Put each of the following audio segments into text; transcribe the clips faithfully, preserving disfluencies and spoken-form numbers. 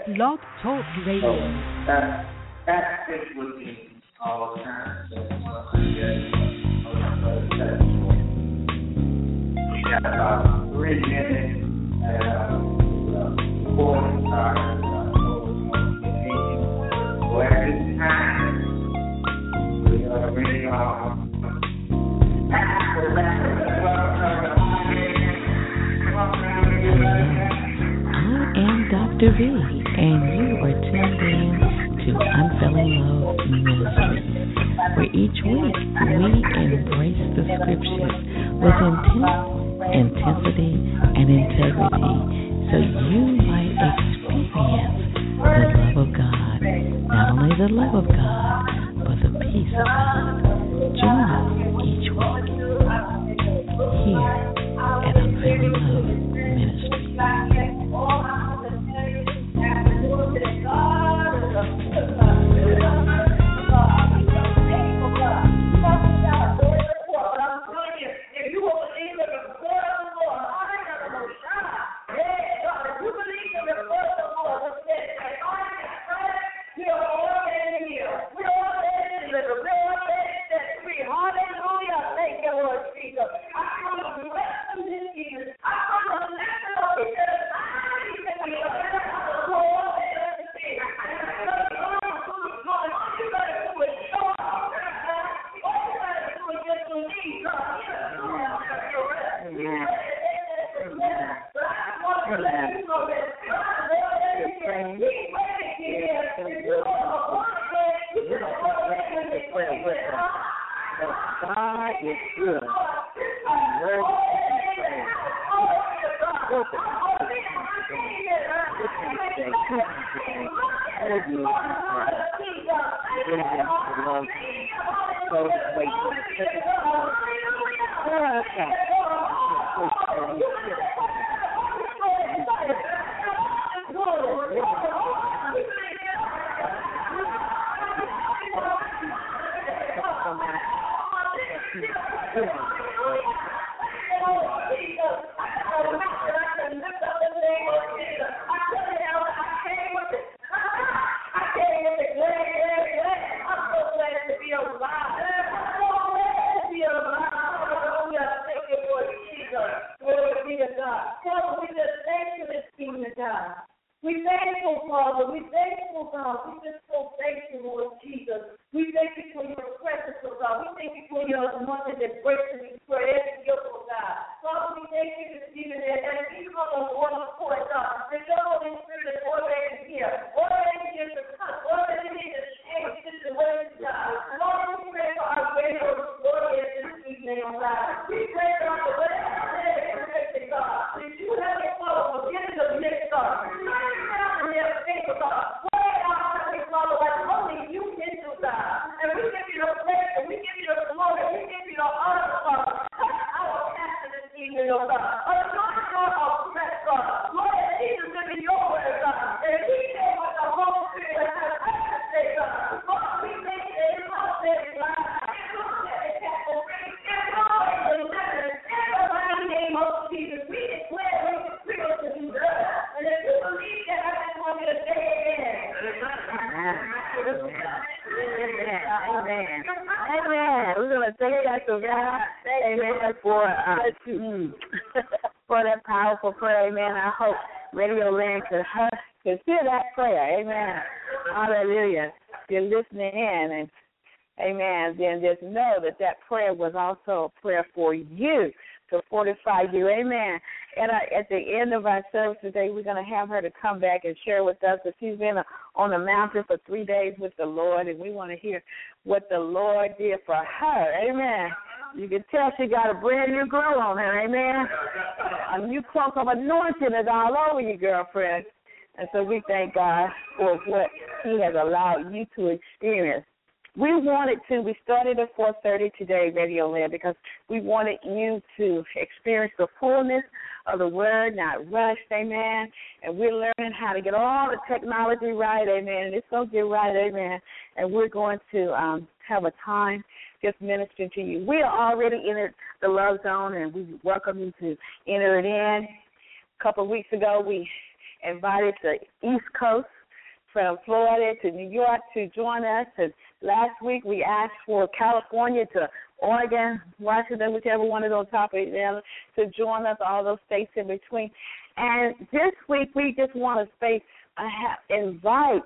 Blog Talk Radio. So that that fits with me all the time. So we got about three minutes and uh, recording started. So at this time, we are ready on. I am Doctor V, and you are tuned in to Unfailing Love Ministries, where each week we embrace the scriptures with intent, intensity, and integrity, so you might experience the love of God. Not only the love of God, but the peace of God. Join us each week here at Unfailing Love Ministries. God is good. We thankful, Father. We thankful, God. We just so thankful, Lord Jesus. We thank you for your presence, oh God. We thank you for your anointing that breaks and destroys every yoke, oh God. Father, we thank you this evening that as we come on one accord, God, that your Holy Spirit is already here. Already here to come. Already here to change situations, God. Lord, we pray for our radio glory this evening, oh God. We pray, God, that whatever that is, God, that you have it for forgive the mix, God. Only you can do, God. And we give you the praise, and we give you the glory, and we give you the honor, God. Our pastor this evening, oh God. Anoint our breath, God. Lord, Jesus is in your word, God. And we say what the Holy Spirit has to say, God. Lord, we thank you that it's all there in life. It's all there in capital. It's all in the letter. In the mighty name of Jesus, we declare we declare to do that. And if you believe that, I just want you to say amen. Amen. Amen. We're going to thank God to God. Amen. For, uh, for that powerful prayer. Amen. I hope Radio Land could, could hear that prayer. Amen. Hallelujah. You're listening in. And amen. Then just know that that prayer was also a prayer for you, to fortify you. Amen. And uh, at the end of our service today, we're going to have her to come back and share with us that she's been uh, on the mountain for three days with the Lord, and we want to hear what the Lord did for her. Amen. You can tell she got a brand new glow on her. Amen. A new cloak of anointing is all over you, girlfriend. And so we thank God for what he has allowed you to experience. We wanted to, we started at four thirty today, Radio Land, because we wanted you to experience the fullness of the word, not rushed, amen. And we're learning how to get all the technology right, amen. And it's going to get right, amen. And we're going to um, have a time just ministering to you. We are already in the love zone, and we welcome you to enter it in. A couple of weeks ago, we invited the East Coast from Florida to New York to join us. And last week we asked for California to Oregon, Washington, whichever one of those top eight there, to join us, all those states in between. And this week we just want to say, I have invite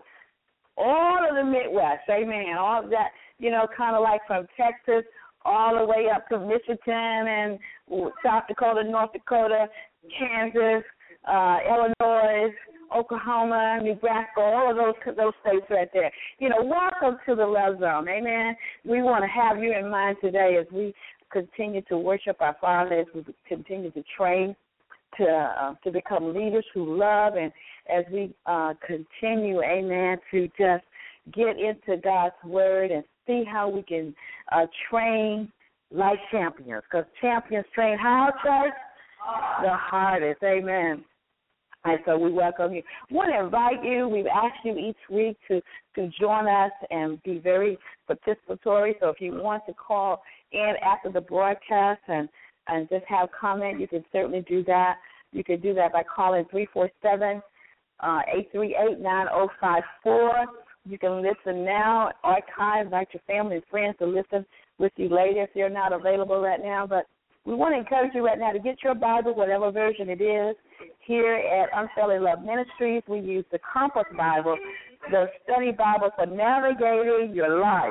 all of the Midwest, amen, all of that, you know, kind of like from Texas all the way up to Michigan and South Dakota, North Dakota, Kansas, uh, Illinois, Oklahoma, Nebraska, all of those those states right there. You know, welcome to the Love Zone, amen. We want to have you in mind today as we continue to worship our Father, as we continue to train to uh, to become leaders who love, and as we uh, continue, amen, to just get into God's Word and see how we can uh, train like champions, because champions train how, church? The hardest, amen. And so we welcome you. I want to invite you. We've asked you each week to, to join us and be very participatory. So if you want to call in after the broadcast and and just have comment, you can certainly do that. You can do that by calling three four seven, eight three eight, nine zero five four. You can listen now, archive, invite your family and friends to listen with you later if they're not available right now. But we want to encourage you right now to get your Bible, whatever version it is. Here at Unfailing Love Ministries, we use the Compass Bible, the study Bible for navigating your life.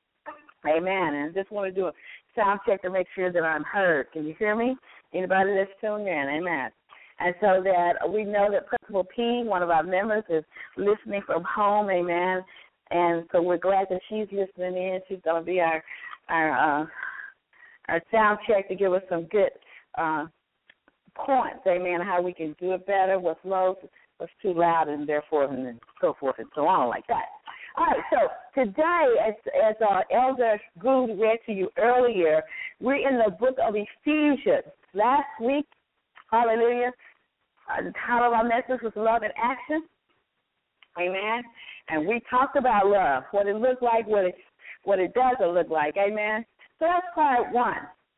Amen. And I just want to do a sound check to make sure that I'm heard. Can you hear me? Anybody that's tuned in? Amen. And so that we know that Principal P, one of our members, is listening from home. Amen. And so we're glad that she's listening in. She's going to be our our uh, our sound check to give us some good uh, points. Amen. How we can do it better, what's low, what's too loud, and therefore, and so forth and so on like that. All right, so today, as, as our elder Gould read to you earlier, we're in the book of Ephesians. Last week, hallelujah, uh, the title of our message was Love in Action. Amen. And we talked about love, what it looks like, what it, what it doesn't look like. Amen. So that's part one.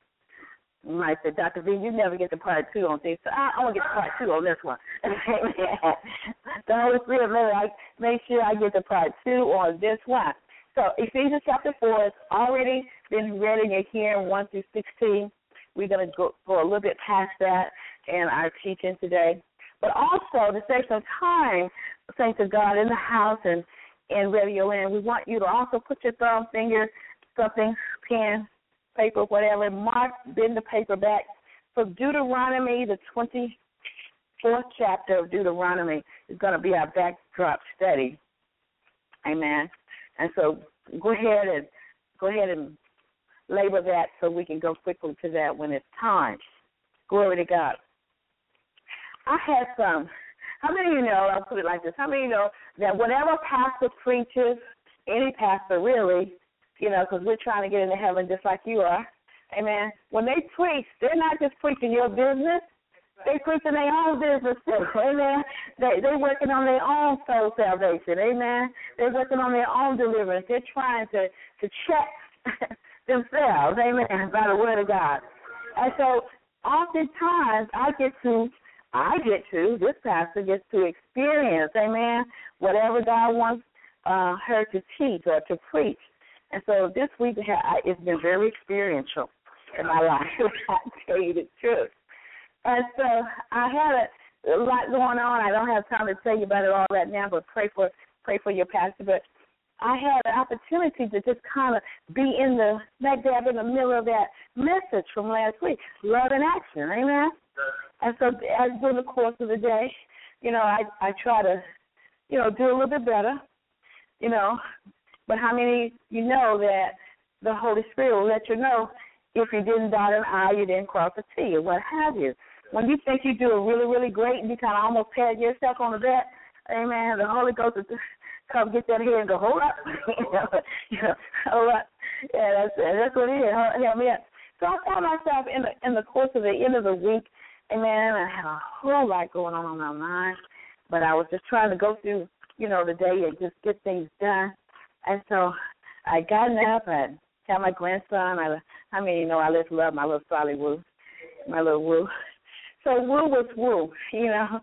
You might say, Doctor V, you never get to part two on things. So I, I want to get to part two on this one. Amen. The Holy Spirit made like make sure I get to part two on this one. So Ephesians chapter four has already been read in your hearing one through sixteen. We're going to go, go a little bit past that in our teaching today. But also to save some time, thanks to God in the house and in Radio Land, we want you to also put your thumb, finger, something, pen, paper, whatever, mark, bend the paper back. For Deuteronomy, the twenty-fourth chapter of Deuteronomy is going to be our backdrop study. Amen. And so go ahead and go ahead and label that so we can go quickly to that when it's time. Glory to God. I had some. How many of you know, I'll put it like this, how many of you know that whatever pastor preaches, any pastor really, you know, because we're trying to get into heaven just like you are. Amen. When they preach, they're not just preaching your business. They're preaching their own business too. Amen. They, they're working on their own soul salvation. Amen. They're working on their own deliverance. They're trying to, to check themselves. Amen. By the word of God. And so oftentimes I get to, I get to, this pastor gets to experience, amen, whatever God wants uh, her to teach or to preach. And so this week it's been very experiential in my life, I tell you the truth. And so I had a, a lot going on. I don't have time to tell you about it all right now, but pray for pray for your pastor. But I had an opportunity to just kind of be in the, back there in the middle of that message from last week, love in action, amen? And so as during the course of the day, you know, I, I try to, you know, do a little bit better, you know. But how many you know that the Holy Spirit will let you know if you didn't dot an I, you didn't cross a T, or what have you. When you think you do it really, really great and you kind of almost pat yourself on the back, amen, the Holy Ghost will come get that here and go, hold up, you know, you know, hold up. Yeah, that's, that's what it is, help me up. So I found myself in the, in the course of the end of the week, amen, I had a whole lot going on in my mind, but I was just trying to go through, you know, the day and just get things done. And so I got up and had my grandson. I, I mean, you know, I just love my little Solly Woo, my little Woo. So Woo was Woo, you know. So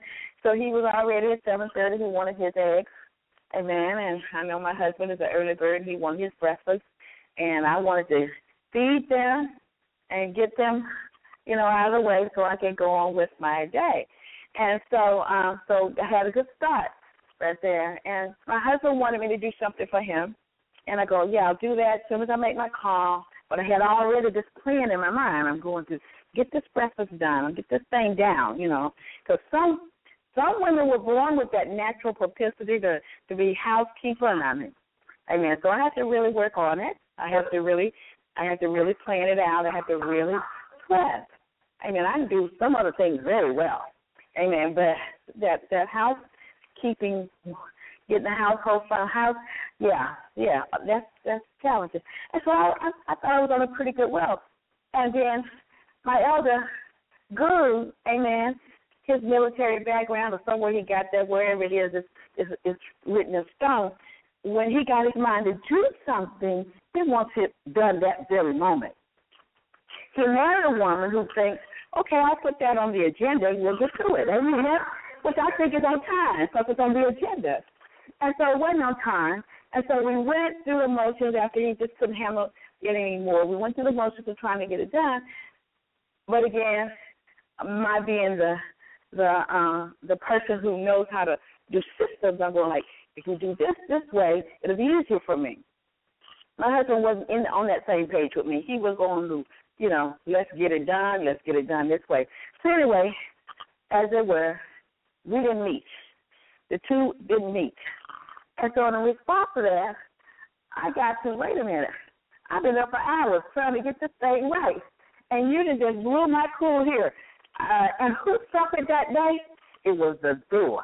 so he was already at seven thirty. He wanted his eggs. Amen. And I know my husband is an early bird. He wanted his breakfast. And I wanted to feed them and get them, you know, out of the way so I could go on with my day. And so um, so I had a good start right there. And my husband wanted me to do something for him. And I go, yeah, I'll do that as soon as I make my call. But I had already this plan in my mind. I'm going to get this breakfast done. I'll get this thing down, you know, because some Some women were born with that natural propensity to, to be housekeeper, and I mean, amen. So I have to really work on it. I have to really, I have to really plan it out. I have to really sweat. Amen. I can do some other things very well. Amen. But that that housekeeping, getting the household fun, house, yeah, yeah, that's that's challenging. And so I, I, I thought I was on a pretty good road. And then my elder guru, amen, his military background or somewhere he got that, wherever it is, it's, it's written in stone. When he got his mind to do something, he wants it done that very moment. He married a woman who thinks, okay, I'll put that on the agenda and we'll get to it. Amen? Which I think is on time because it's on the agenda. And so it wasn't on time. And so we went through the motions after he just couldn't handle it anymore. We went through the motions of trying to get it done. But again, my being the the uh, the person who knows how to do systems, I'm going like, if you do this this way, it'll be easier for me. My husband wasn't in on that same page with me. He was going to, you know, let's get it done, let's get it done this way. So anyway, as it were, we didn't meet. The two didn't meet. And so in response to that, I got to, wait a minute, I've been up for hours trying to get this thing right. And you done just blew my cool here. Uh, and who suffered that day? It was the door.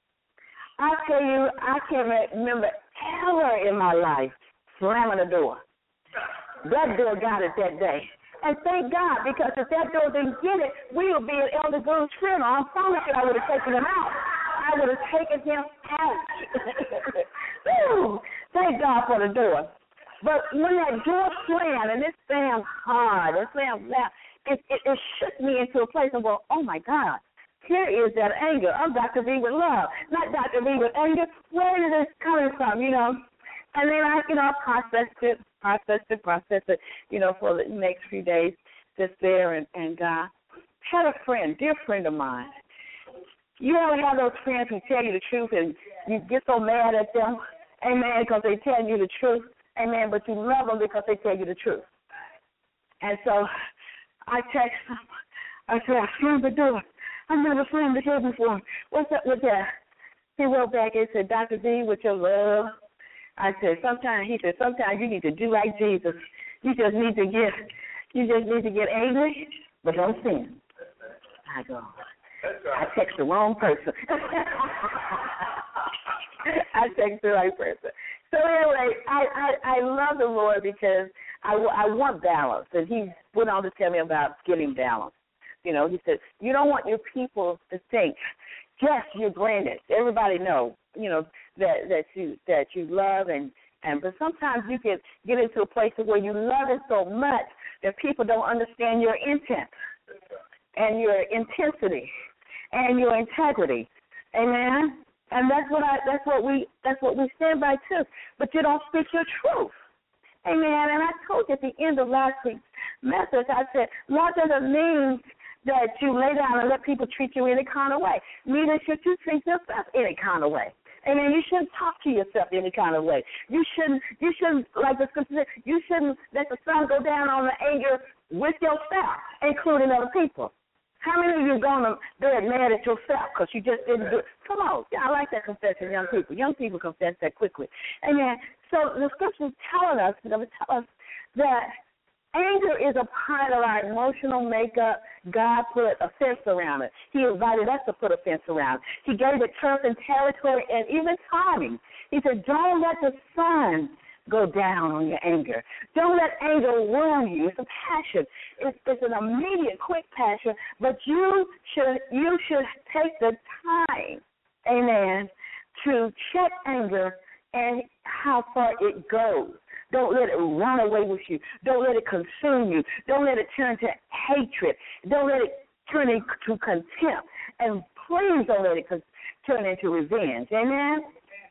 I tell you, I can't remember ever in my life slamming a door. That door got it that day. And thank God, because if that door didn't get it, we would be at Elder Guru's funeral. I promise you I would have taken him out. I would have taken him out. Woo! Thank God for the door. But when that door slammed, and it slammed hard, it slammed loud, It, it, it shook me into a place of, well, oh, my God, here is that anger. I'm Doctor V with love, not Doctor V with anger. Where is this coming from, you know? And then I, you know, processed it, processed it, processed it, you know, for the next few days, just there and, and God. Had a friend, dear friend of mine. You ever have those friends who tell you the truth and you get so mad at them, amen, because they tell you the truth, amen, but you love them because they tell you the truth. And so I text him. I said, I slammed the door. I've never slammed the door before. What's up with that? He wrote back and said, Doctor D, with your love. I said, sometimes, he said, sometimes you need to do like Jesus. You just need to get, you just need to get angry, but don't sin. I go, I text the wrong person. I text the right person. So anyway, I, I, I love the Lord because I, I want balance. And he went on to tell me about getting balance. You know, he said, you don't want your people to think, yes, you're granted. Everybody knows, you know, that, that you that you love and, and but sometimes you can get into a place where you love it so much that people don't understand your intent and your intensity and your integrity. Amen. And that's what I that's what we that's what we stand by too. But you don't speak your truth. Amen. And I told you at the end of last week's message, I said, love doesn't mean that you lay down and let people treat you any kind of way. Neither should you treat yourself any kind of way. Amen. You shouldn't talk to yourself any kind of way. You shouldn't, you shouldn't, like the scripture says, you shouldn't let the sun go down on the anger with yourself, including other people. How many of you are going to bed mad at yourself because you just didn't do it? Come on. Yeah, I like that confession, young people. Young people confess that quickly. Amen. So the scripture is telling us, it's going to tell us that anger is a part of our emotional makeup. God put a fence around it. He invited us to put a fence around it. He gave it turf and territory and even timing. He said, don't let the sun go down on your anger. Don't let anger ruin you. It's a passion. It's, it's an immediate, quick passion, but you should you should take the time, amen, to check anger and how far it goes. Don't let it run away with you. Don't let it consume you. Don't let it turn to hatred. Don't let it turn into contempt. And please don't let it turn into revenge. Amen?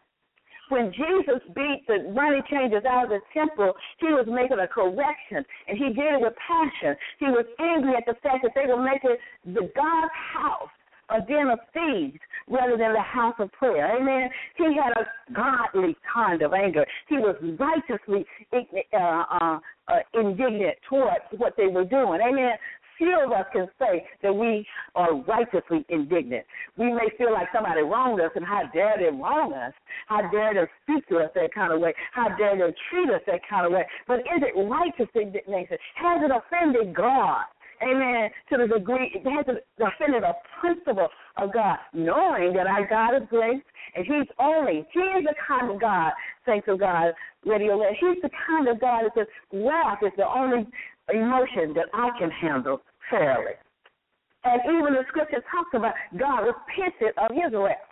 When Jesus beat the money changers out of the temple, he was making a correction, and he did it with passion. He was angry at the fact that they were making the God's house a den of thieves rather than the house of prayer. Amen. He had a godly kind of anger. He was righteously uh, uh, uh, indignant towards what they were doing. Amen. Few of us can say that we are righteously indignant. We may feel like somebody wronged us, and how dare they wrong us? How dare they speak to us that kind of way? How dare they treat us that kind of way? But is it righteous indignation? Has it offended God? Amen, to the degree it has offended a principle of God, knowing that our God is grace, and he's only, he is the kind of God, thanks to God, radio, he's the kind of God that says wrath is the only emotion that I can handle fairly. And even the scripture talks about God repented of his wrath.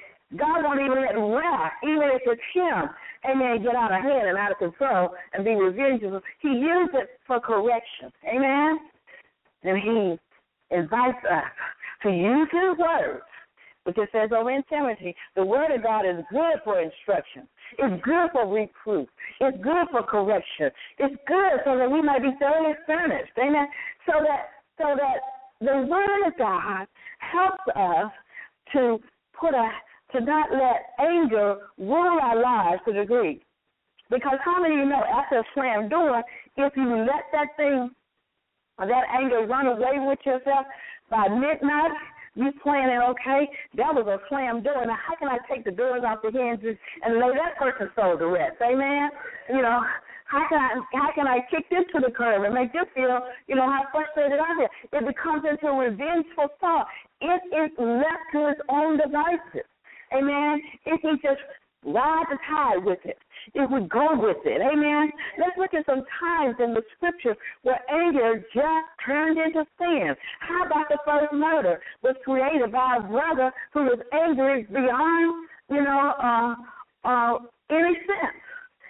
God won't even let wrath, even if it's him, amen, get out of hand and out of control and be revengeful. He used it for correction. Amen? And he invites us to use his words, which it says over in Timothy, the word of God is good for instruction. It's good for reproof. It's good for correction. It's good so that we might be thoroughly furnished. Amen? So that, so that the word of God helps us to put a, to not let anger rule our lives to the degree. Because how many of you know after a slam door, if you let that thing, that anger run away with yourself by midnight, you planning, okay, that was a slam door. Now, how can I take the doors off the hinges and lay that person's soul to rest? Amen? You know, how can I how can I kick them to the curb and make them feel, you know, how frustrated I am? It becomes into a revengeful thought. It is left to its own devices. Amen? If we just ride the tide with it, if we go with it, amen? Let's look at some times in the scripture where anger just turned into sin. How about the first murder was created by a brother who was angry beyond, you know, uh, uh, any sense.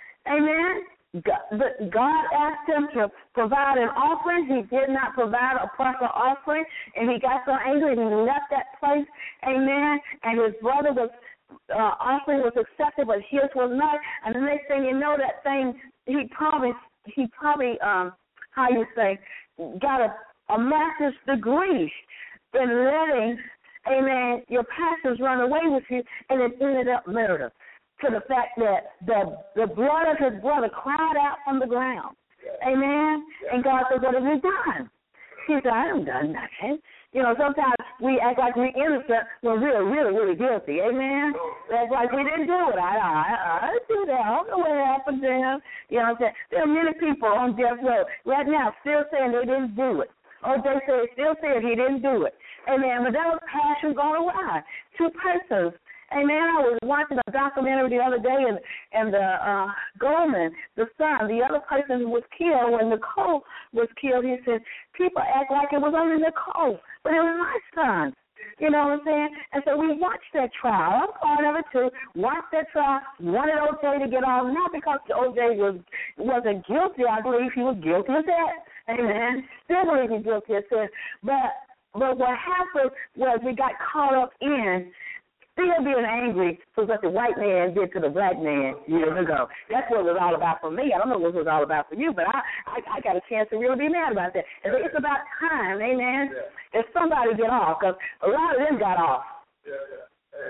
Amen? God, God asked him to provide an offering. He did not provide a proper offering, and he got so angry and he left that place. Amen? And his brother was Uh, offering was accepted, but his was not. And the next thing you know, that thing, he probably, he probably, um, how you say, got a, a master's degree in letting, amen, your pastors run away with you, and it ended up murder. To the fact that the the blood of his brother cried out from the ground. Amen? And God said, what have you done? He said, I haven't done nothing. You know, sometimes we act like we're innocent when we're really, really guilty. Amen? That's like we didn't do it. I, I, I didn't do that. I don't know what happened to him. You know what I'm saying? There are many people on death row right now still saying they didn't do it. O J said, still said he didn't do it. Amen? But that was passion gone awry. Two persons. Amen. I was watching a documentary the other day, and and the uh, Goldman, the son, the other person who was killed when Nicole was killed, he said, people act like it was only Nicole, but it was my son. You know what I'm saying? And so we watched that trial. I'm part of it too. Watched that trial. Wanted O J to get off, not because O J was wasn't guilty. I believe he was guilty of that. Amen. Still believe he's guilty of that. But but what happened was we got caught up in still being angry for what the white man did to the black man years ago. That's what it was all about for me. I don't know what it was all about for you, but I, I, I got a chance to really be mad about that. And it's about time, amen, that somebody get off, because a lot of them got off. Yeah, yeah.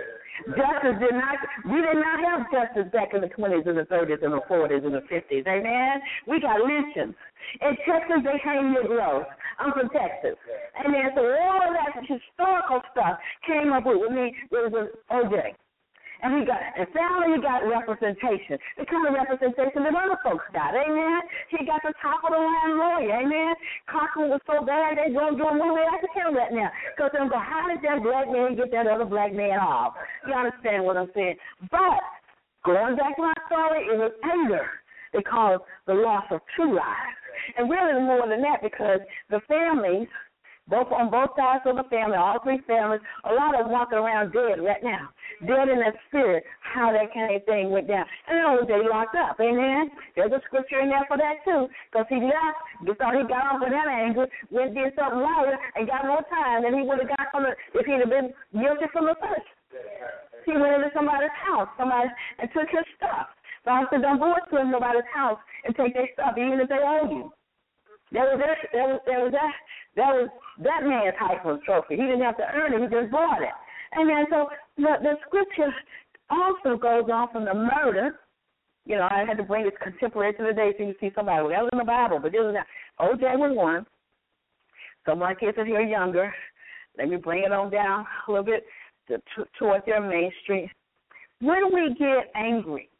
Justice did not, we did not have justice back in the twenties and the thirties and the forties and the fifties, amen? We got lynchings. In Texas, they hang Negroes. I'm from Texas. Amen. So all of that historical stuff came up with, with me, it was O J. And he got, and finally he got representation, the kind of representation that other folks got, amen? He got the top of the line lawyer, amen? Cochran was so bad, they're going to do a movie like him right now. Because they're going to go, how did that black man get that other black man off? You understand what I'm saying? But, going back to my story, it was anger that caused the loss of true lives. And really more than that, because the families, both on both sides of the family, all three families, a lot of them walking around dead right now, dead in that spirit, how that kind of thing went down. And then O J locked up, amen? There's a scripture in there for that too, because he left, he thought he got off with that anger, went did something louder, and got more time than he would have got from the, if he'd have been guilty from the first He went into somebody's house, somebody, and took his stuff. Bible said, don't go into nobody's house and take their stuff, even if they owe you. That was that, that was that was that that was that man's Heisman Trophy. He didn't have to earn it; he just bought it. Amen. So the the scripture also goes on from the murder. You know, I had to bring this contemporary to the day so you see somebody. Well, that was in the Bible, but this was not. O J was one. Some of my kids are here younger. Let me bring it on down a little bit to, to, towards your Main Street. When we get angry,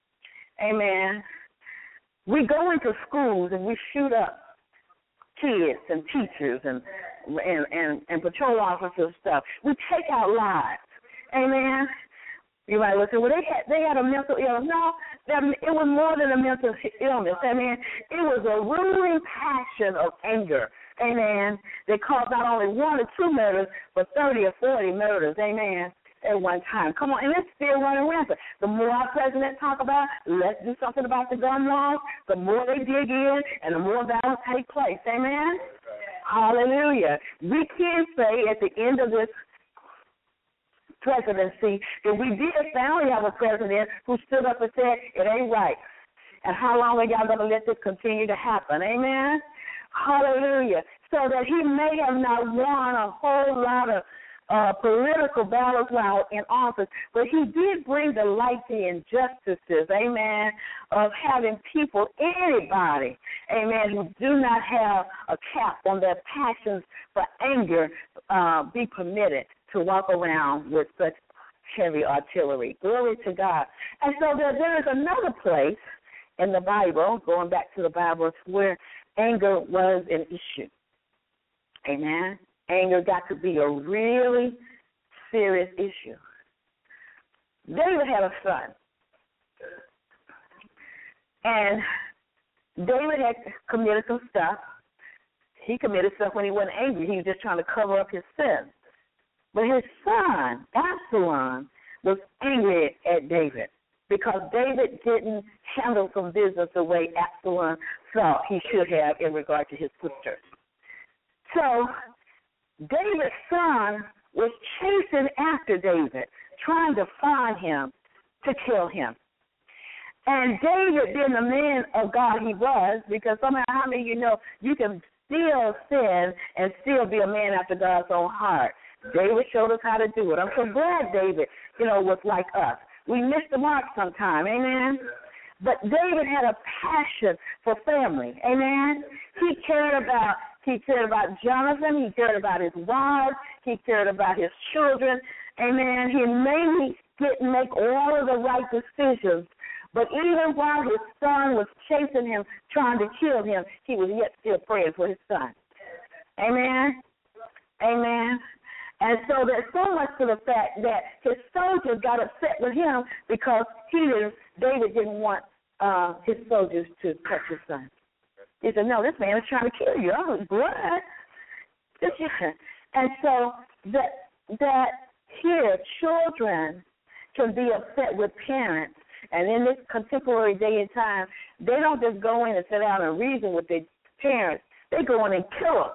amen, we go into schools and we shoot up kids and teachers and and, and, and patrol officers and stuff. We take out lives. Amen. You might listen, well, they had they had a mental illness. No, that, it was more than a mental illness. I mean, it was a ruling passion of anger. Amen. They caused not only one or two murders, but thirty or forty murders. Amen. At one time. Come on, and it's still running rampant. The more our president talk about, let's do something about the gun laws, the more they dig in, and the more battles take place. Amen. Hallelujah. We can say at the end of this presidency that we did finally have a president who stood up and said it ain't right. And how long are y'all going to let this continue to happen? Amen? Hallelujah. So that he may have not won a whole lot of uh, political battles while in office, but he did bring the light to injustices, amen, of having people, anybody, amen, who do not have a cap on their passions for anger uh, be permitted to walk around with such heavy artillery. Glory to God. And so there, there is another place in the Bible, going back to the Bible, where anger was an issue. Amen. Anger got to be a really serious issue. David had a son. And David had committed some stuff. He committed stuff when he wasn't angry. He was just trying to cover up his sins. But his son, Absalom, was angry at David because David didn't handle some business the way Absalom thought he should have in regard to his sister. So David's son was chasing after David, trying to find him to kill him. And David, being the man of God he was, because somehow, how many of you know you can still sin and still be a man after God's own heart? David showed us how to do it. I'm so glad David, you know, was like us. We miss the mark sometime, amen? But David had a passion for family, amen? He cared about he cared about Jonathan. He cared about his wives. He cared about his children, amen? He mainly didn't make all of the right decisions, but even while his son was chasing him, trying to kill him, he was yet still praying for his son. Amen? Amen? And so there's so much to the fact that his soldiers got upset with him because he didn't, David didn't want uh, his soldiers to touch his son. He said, no, this man is trying to kill you. Oh, blood. And so that, that here, children can be upset with parents. And in this contemporary day and time, they don't just go in and sit down and reason with their parents. They go in and kill them.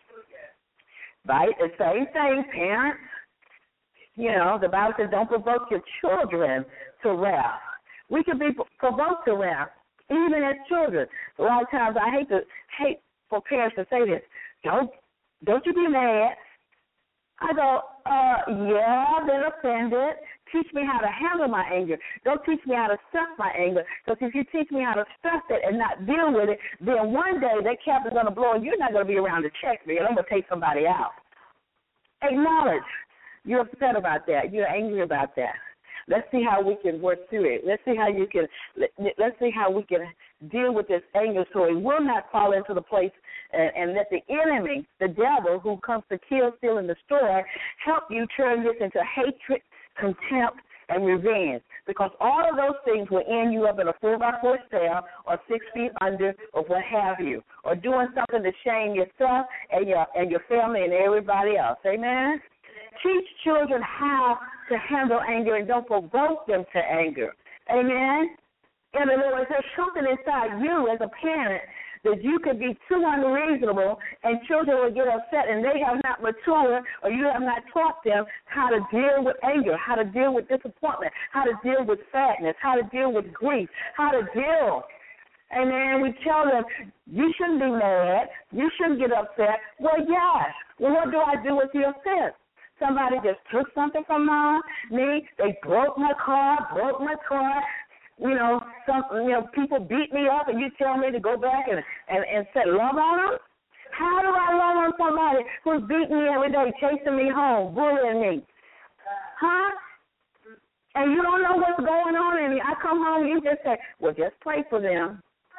Right? The same thing, parents. You know, the Bible says don't provoke your children to wrath. We can be provoked to wrath, even as children. A lot of times I hate to hate for parents to say this. Don't don't you be mad. I go, uh, yeah, I've been offended. Teach me how to handle my anger. Don't teach me how to stuff my anger. Because if you teach me how to stuff it and not deal with it, then one day that cap is going to blow and you're not going to be around to check me and I'm going to take somebody out. Acknowledge you're upset about that. You're angry about that. Let's see how we can work through it. Let's see how you can. Let, let's see how we can deal with this anger so it will not fall into the place and, and let the enemy, the devil, who comes to kill, steal, and destroy, help you turn this into hatred, contempt, and revenge. Because all of those things will end you up in a four by four cell or six feet under or what have you, or doing something to shame yourself and your and your family and everybody else. Amen. Teach children how to handle anger and don't provoke them to anger. Amen. In other words, there's something inside you as a parent that you could be too unreasonable and children will get upset and they have not matured or you have not taught them how to deal with anger, how to deal with disappointment, how to deal with sadness, how to deal with grief, how to deal. And then we tell them, you shouldn't be mad, you shouldn't get upset. Well, yes. Well, what do I do with the offense? Somebody just took something from my, me, they broke my car, broke my car. You know, some you know, people beat me up and you tell me to go back and, and, and say love on them? How do I love on somebody who's beating me every day, chasing me home, bullying me? Huh? And you don't know what's going on in me. I come home and you just say, well, just pray for them.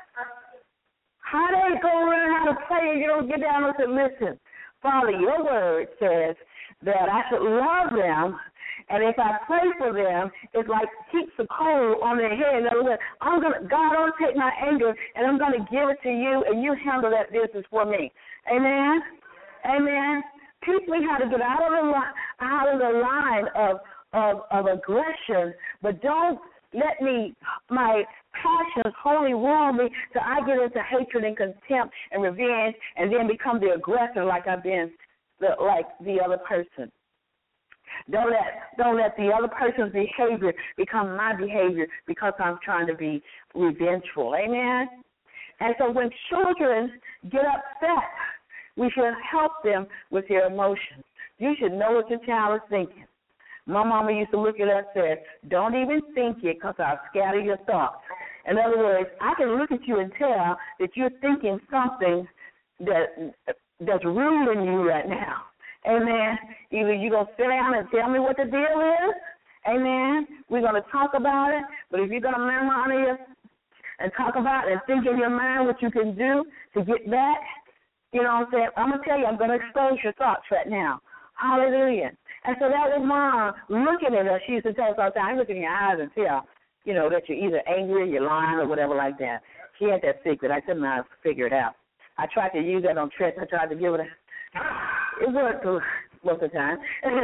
How they go learn how to pray and you don't get down and say, listen, Father, your word says that I should love them, and if I pray for them, it's like keeps the coal on their head. In other words, I'm gonna, God, don't take my anger, and I'm going to give it to you, and you handle that business for me. Amen? Amen? Teach me how to get out of the line, out of the line of, of, of aggression, but don't let me, my passions wholly rule me till I get into hatred and contempt and revenge and then become the aggressor like I've been the, like the other person. Don't let, don't let the other person's behavior become my behavior because I'm trying to be revengeful. Amen? And so when children get upset, we should help them with their emotions. You should know what your child is thinking. My mama used to look at us and say, don't even think it because I'll scatter your thoughts. In other words, I can look at you and tell that you're thinking something that that's ruling you right now. Amen. Either you're going to sit down and tell me what the deal is, amen, we're going to talk about it, but if you're going to murmur on you and talk about it and think in your mind what you can do to get back, you know what I'm saying, I'm going to tell you, I'm going to expose your thoughts right now. Hallelujah. And so that was Mom looking at us. She used to tell us all the time, look in your eyes and tell, you know, that you're either angry, you're lying, or whatever like that. She had that secret. I couldn't uh, figure it out. I tried to use that on Trish. I tried to give it a, it worked most of the time.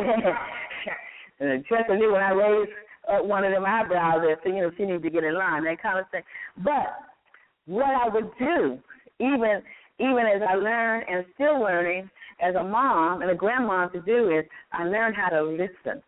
And Trish knew when I raised up one of them eyebrows there, so, you know, she needed to get in line, that kind of thing. But what I would do, even even as I learned and still learning as a mom and a grandma to do is I learned how to listen.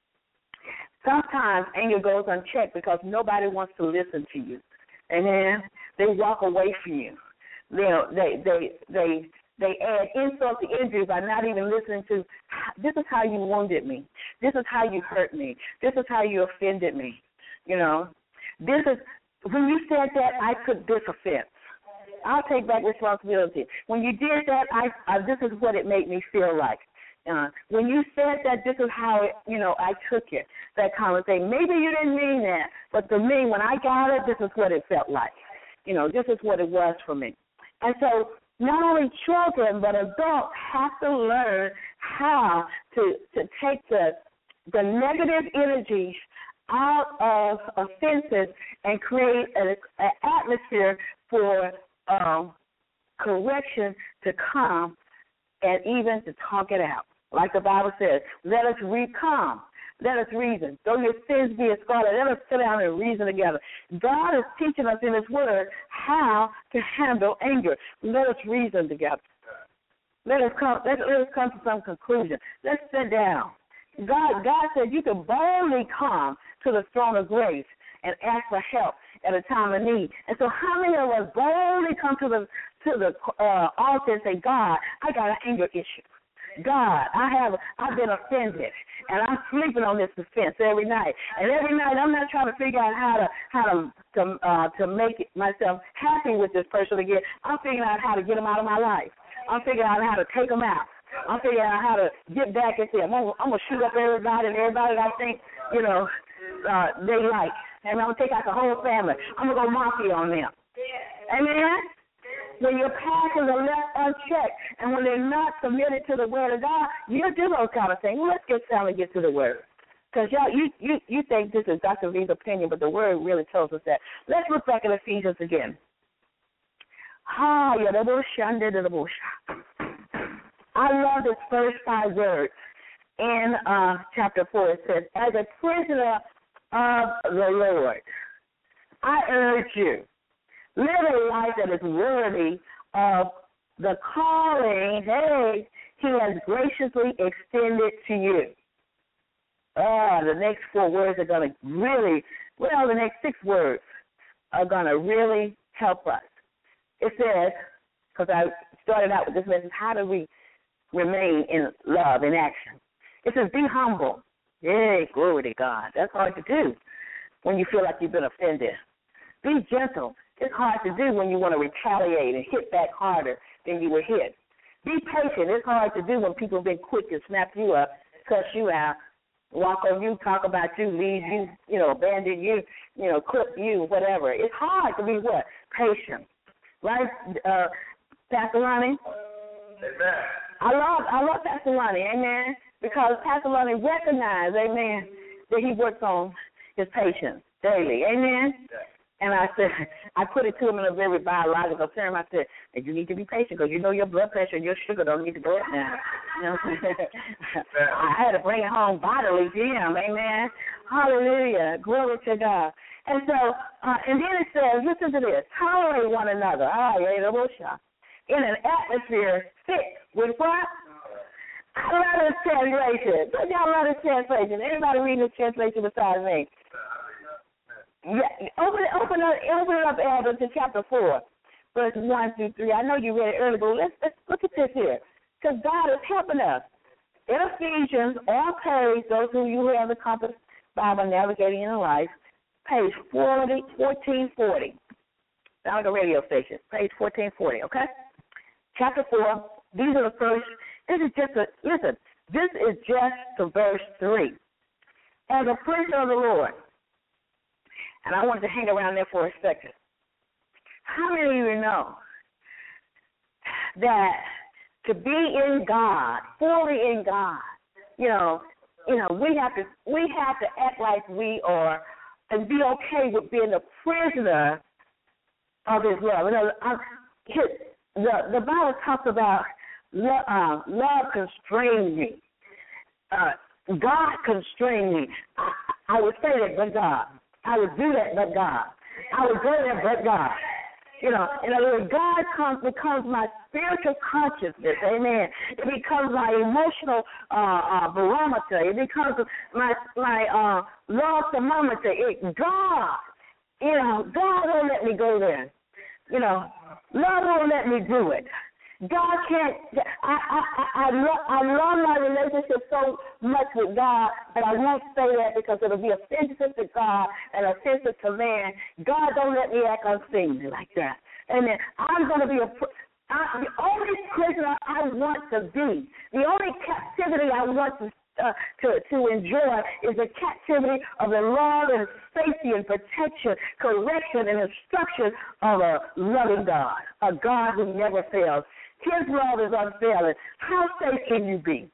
Sometimes anger goes unchecked because nobody wants to listen to you. And then they walk away from you. You know, they they they they add insult to injury by not even listening to, this is how you wounded me. This is how you hurt me. This is how you offended me. You know, this is, when you said that, I took this offense. I'll take back responsibility. When you did that, I, I this is what it made me feel like. Uh, when you said that, this is how it, you know, I took it, that kind of thing. Maybe you didn't mean that, but to me, when I got it, this is what it felt like. You know, this is what it was for me. And so not only children, but adults have to learn how to, to take the, the negative energies out of offenses and create an atmosphere for um, correction to come and even to talk it out. Like the Bible says, let us re-come. Let us reason. Though your sins be as scarlet, let us sit down and reason together. God is teaching us in His Word how to handle anger. Let us reason together. Let us come. Let, let us come to some conclusion. Let's sit down. God, God said you can boldly come to the throne of grace and ask for help at a time of need. And so, how many of us boldly come to the to the uh, altar and say, God, I got an anger issue. God, I have, I've been offended, and I'm sleeping on this offense every night. And every night, I'm not trying to figure out how to how to to, uh, to make myself happy with this person again. I'm figuring out how to get them out of my life. I'm figuring out how to take them out. I'm figuring out how to get back and say, I'm gonna, I'm gonna shoot up everybody and everybody that I think, you know, uh, they like, and I'm gonna take out the whole family. I'm gonna go mafia on them. Amen. When your passions are left unchecked and when they're not submitted to the Word of God, you'll do those kind of things. Let's get down and get to the Word. Because y'all, you, you, you think this is Doctor V's opinion, but the Word really tells us that. Let's look back at Ephesians again. I love this first five words in uh, chapter four. It says, as a prisoner of the Lord, I urge you, Live a life that is worthy of the calling, hey, he has graciously extended to you. Ah, the next four words are going to really, well, the next six words are going to really help us. It says, because I started out with this message, how do we remain in love, in action? It says, be humble. Yay, glory to God. That's hard to do when you feel like you've been offended. Be gentle. It's hard to do when you want to retaliate and hit back harder than you were hit. Be patient. It's hard to do when people have been quick to snap you up, cuss you out, walk on you, talk about you, leave you, you know, abandon you, you know, clip you, whatever. It's hard to be what? Patient. Right, uh, Pastor Lonnie? Amen. I love, I love Pastor Lonnie, amen, because Pastor Lonnie recognized, amen, that he works on his patience daily, amen. Yeah. And I said, I put it to him in a very biological term. I said, that you need to be patient because you know your blood pressure and your sugar don't need to go up now. You know, I had to bring it home bodily to him. Amen. Hallelujah. Glory to God. And so, uh, and then it says, listen to this, tolerate one another. Ah, yeah, in an atmosphere fit with what? I love this translation. Don't y'all love this translation? Anybody reading this translation besides me? Yeah, open it, open up, open it up, Elder, to chapter four, verses one through three. I know you read it earlier, but let's, let's look at this here, because God is helping us. In Ephesians, on page, those of you who have the Compass Bible Navigating in Life, page forty, fourteen forty. Sound like a radio station. Page fourteen forty. Okay. Chapter four. These are the first. This is just a listen. This is just the verse three. As a prisoner of the Lord. And I wanted to hang around there for a second. How many of you know that to be in God, fully in God, you know, you know, we have to we have to act like we are and be okay with being a prisoner of His love. You know, I, his, the the Bible talks about love, uh, love constrained me. Uh, God constrained me. I, I would say that, but God. I would do that, but God. I would go there, but God. You know, in other words, God comes becomes my spiritual consciousness. Amen. It becomes my emotional uh, uh, barometer. It becomes my my uh, love thermometer. It, God, you know, God won't let me go there. You know, love won't let me do it. God can't. I I I, I, love, I love my relationship so much with God, but I won't say that because it'll be offensive to God and offensive to man. God don't let me act unseemly like that. And then I'm going to be a. I, the only prisoner I want to be, the only captivity I want to uh, to to enjoy is the captivity of the love and safety and protection, correction and instruction of a loving God, a God who never fails. His love is unfailing. How safe can you be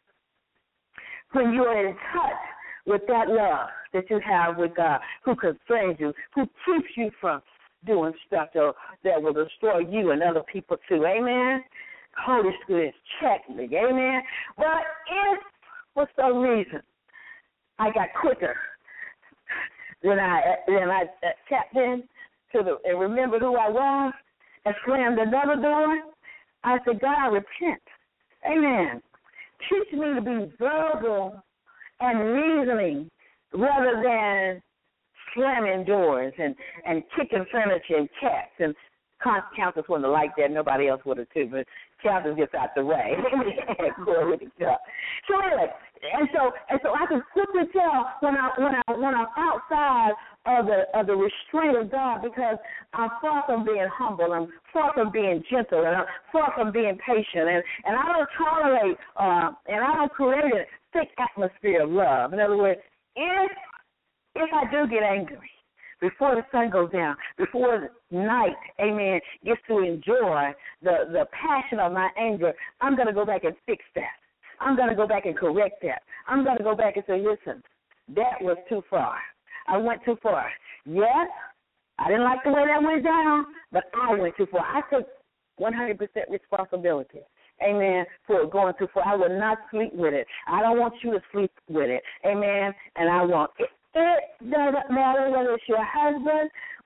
when you are in touch with that love that you have with God, who constrains you, who keeps you from doing stuff that will destroy you and other people too? Amen? Holy Spirit, check me. Amen? But if for some reason I got quicker than I than I tapped in to the and remembered who I was and slammed another door, I said, God, I repent. Amen. Teach me to be verbal and reasoning rather than slamming doors and, and kicking furniture and cats. And counters wouldn't have liked that. Nobody else would have too, but counters gets out the way. Glory to God. So anyway, and so and so I can quickly tell when I when I when I'm outside of the of the restraint of God, because I'm far from being humble, I'm far from being gentle, and I'm far from being patient, and, and I don't tolerate uh, and I don't create a thick atmosphere of love. In other words, if if I do get angry before the sun goes down, before the night, amen, gets to enjoy the, the passion of my anger, I'm going to go back and fix that. I'm going to go back and correct that. I'm going to go back and say, listen, that was too far. I went too far. Yes, I didn't like the way that went down, but I went too far. I took one hundred percent responsibility, amen, for going too far. I will not sleep with it. I don't want you to sleep with it, amen, and I want it. It doesn't matter whether it's your husband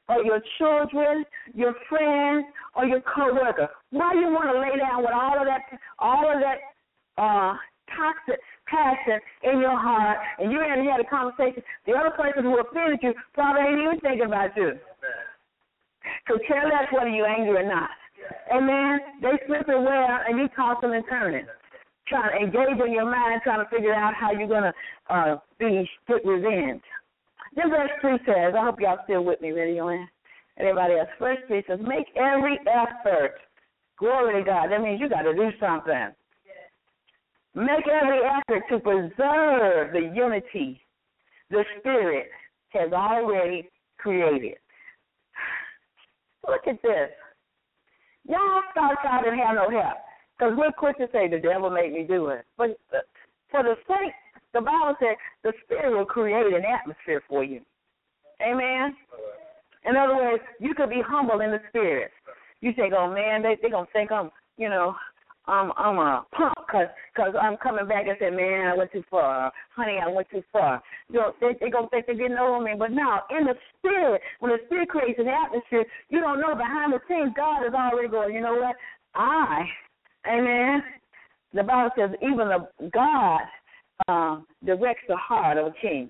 or your children, your friends, or your coworker? Why you want to lay down with all of that, all of that uh, toxic passion in your heart, and you ain't had a conversation? The other person who offended you probably ain't even thinking about you. So tell us whether you're angry or not. Amen. They slip and well, and you tossing and turning, trying to engage in your mind, trying to figure out how you're gonna uh, be get revenge. Then verse three says, I hope y'all still with me, Radio Land, and everybody else. Verse three says, make every effort. Glory to God. That means you got to do something. Make every effort to preserve the unity the Spirit has already created. Look at this. Y'all start out and have no help. Because we're quick to say, the devil made me do it. But for the sake, the Bible said the Spirit will create an atmosphere for you. Amen? In other words, you could be humble in the Spirit. You think, oh, man, they're they going to think I'm, you know, I'm, I'm a punk because cause I'm coming back and say, man, I went too far. Honey, I went too far. You know, they're they going to think they're getting over me. But no, in the Spirit, when the Spirit creates an atmosphere, you don't know behind the scenes, God is already going, you know what? I, amen, the Bible says even the God uh, directs the heart of a king.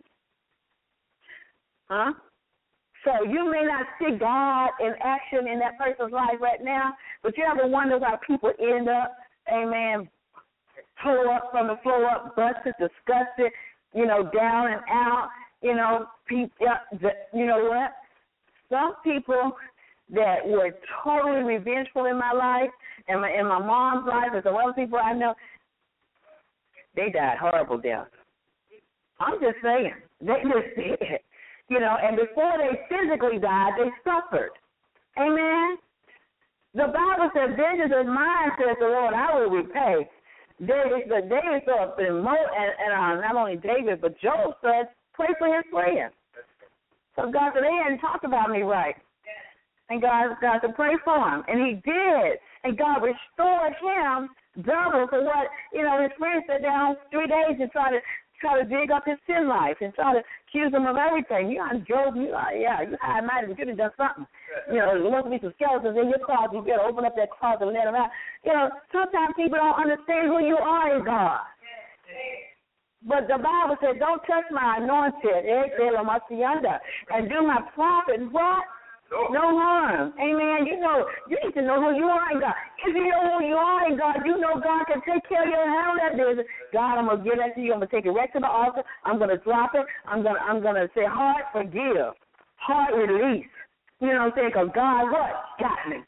Huh? So you may not see God in action in that person's life right now, but you ever wonder how people end up, amen, pull up from the floor up, busted, disgusted, you know, down and out, you know, people, you know what? Some people that were totally revengeful in my life, and my, in my mom's life, and some other people I know, they died horrible deaths. I'm just saying, they just did. You know, and before they physically died, they suffered. Amen? The Bible says, vengeance is mine, says the Lord, I will repay. David said, David said, and, and uh, not only David, but Job said, pray for his friends. So God said, they hadn't talked about me right. And God, God said, pray for him. And he did. And God restored him double for what, you know, his friends sat down three days and tried to try to dig up his sin life and try to accuse him of everything. You know, Job, you are, yeah, you high minded, but you could have done something. You know, there must be some skeletons in your closet. You better open up that closet and let them out. You know, sometimes people don't understand who you are in God. But the Bible says, don't touch my anointed, and do my prophet what? No harm. Amen. You know, you need to know who you are in God. If you know who you are in God, you know God can take care of your handle that business. God, I'm gonna give that to you. I'm gonna take it right to the altar. I'm gonna drop it. I'm gonna I'm gonna say, heart forgive, heart release. You know what I'm saying? Because God, what got me?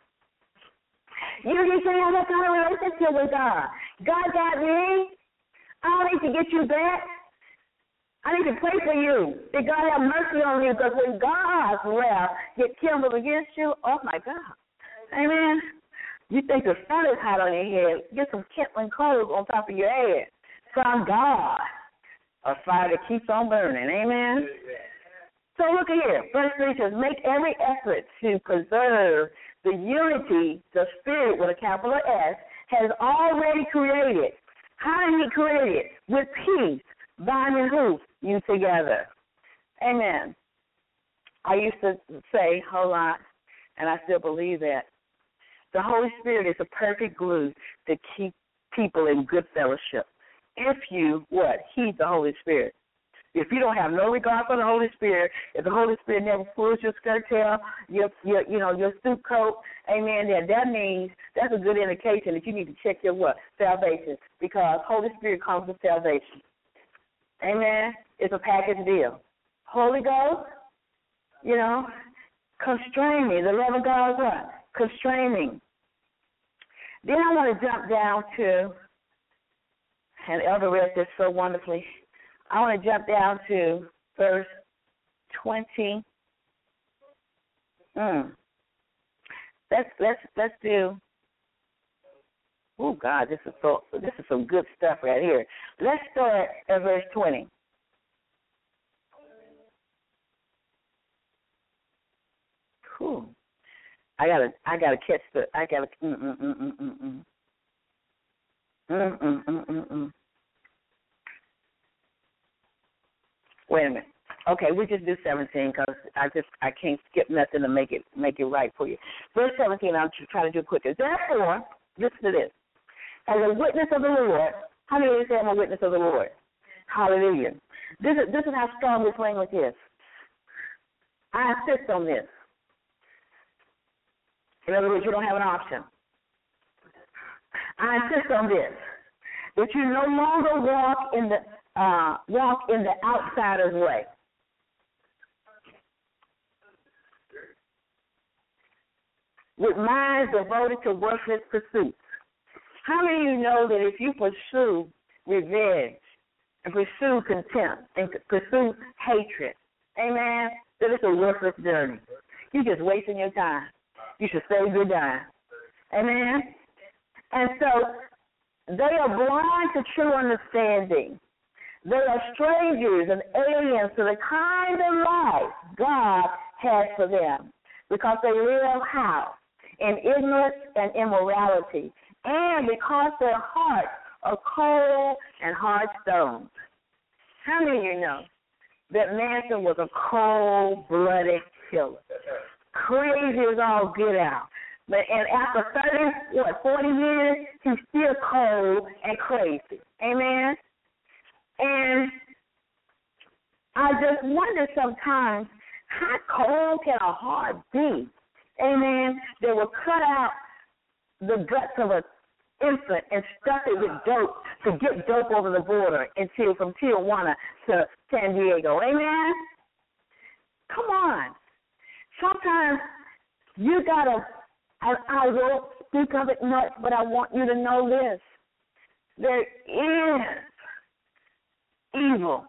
You need to have that kind of relationship with God. God got me. I don't need to get you back. I need to pray for you. That God have mercy on you, because when God's wrath get kindled against you, oh, my God. Amen. You think the sun is hot on your head, get some kindling coals on top of your head. From God, a fire that keeps on burning. Amen. So look at here. Verse three says, make every effort to preserve the unity the Spirit, with a capital S, has already created. How did he create it? With peace. Binding who? You together. Amen. I used to say a whole lot, and I still believe that. The Holy Spirit is a perfect glue to keep people in good fellowship. If you, what? Heed the Holy Spirit. If you don't have no regard for the Holy Spirit, if the Holy Spirit never pulls your skirt tail, your, your, you know, your suit coat, amen, then that means that's a good indication that you need to check your what? Salvation, because Holy Spirit comes with salvation. Amen. It's a package deal. Holy Ghost, you know, constrain me. The love of God is what? Constraining. Then I want to jump down to, and Elder read this so wonderfully, I want to jump down to verse twenty. Mm. Let's let's let's do. Oh God, this is so this is some good stuff right here. Let's start at verse twenty. Whew. I gotta I gotta catch the I gotta mm mm mm mm mm mm mm mm mm mm mm. Wait a minute. Okay, we just do seventeen because I just I can't skip nothing to make it make it right for you. Verse seventeen, I'll try to do it quicker. Therefore, listen to this. As a witness of the Lord, how many of you say I'm a witness of the Lord? Hallelujah. This is this is how strong this language is. I insist on this. In other words, you don't have an option. I insist on this. That you no longer walk in the uh, walk in the outsider's way. With minds devoted to worthless pursuits. How many of you know that if you pursue revenge and pursue contempt and pursue hatred, amen, that it's a worthless journey? You're just wasting your time. You should save your dime. Amen? And so they are blind to true understanding. They are strangers and aliens to the kind of life God has for them because they live how? In ignorance and immorality, and because their hearts are cold and hard stones. How many of you know that Manson was a cold-blooded killer? Crazy as all get out. But and after thirty, what, forty years, he's still cold and crazy. Amen? And I just wonder sometimes, how cold can a heart be? Amen. They will cut out the guts of an infant and stuff it with dope to get dope over the border until from Tijuana to San Diego. Amen. Come on. Sometimes you gotta. I, I will speak of it much, but I want you to know this: there is evil,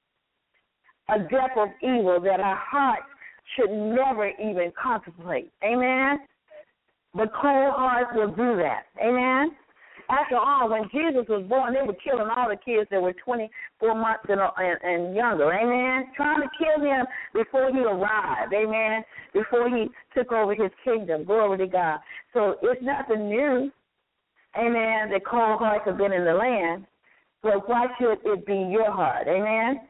a depth of evil that our hearts should never even contemplate. Amen? But cold hearts will do that. Amen? After all, when Jesus was born, they were killing all the kids that were twenty-four months and, and, and younger. Amen? Trying to kill him before he arrived. Amen? Before he took over his kingdom. Glory to God. So it's nothing new. Amen? The cold hearts have been in the land. So why should it be your heart? Amen?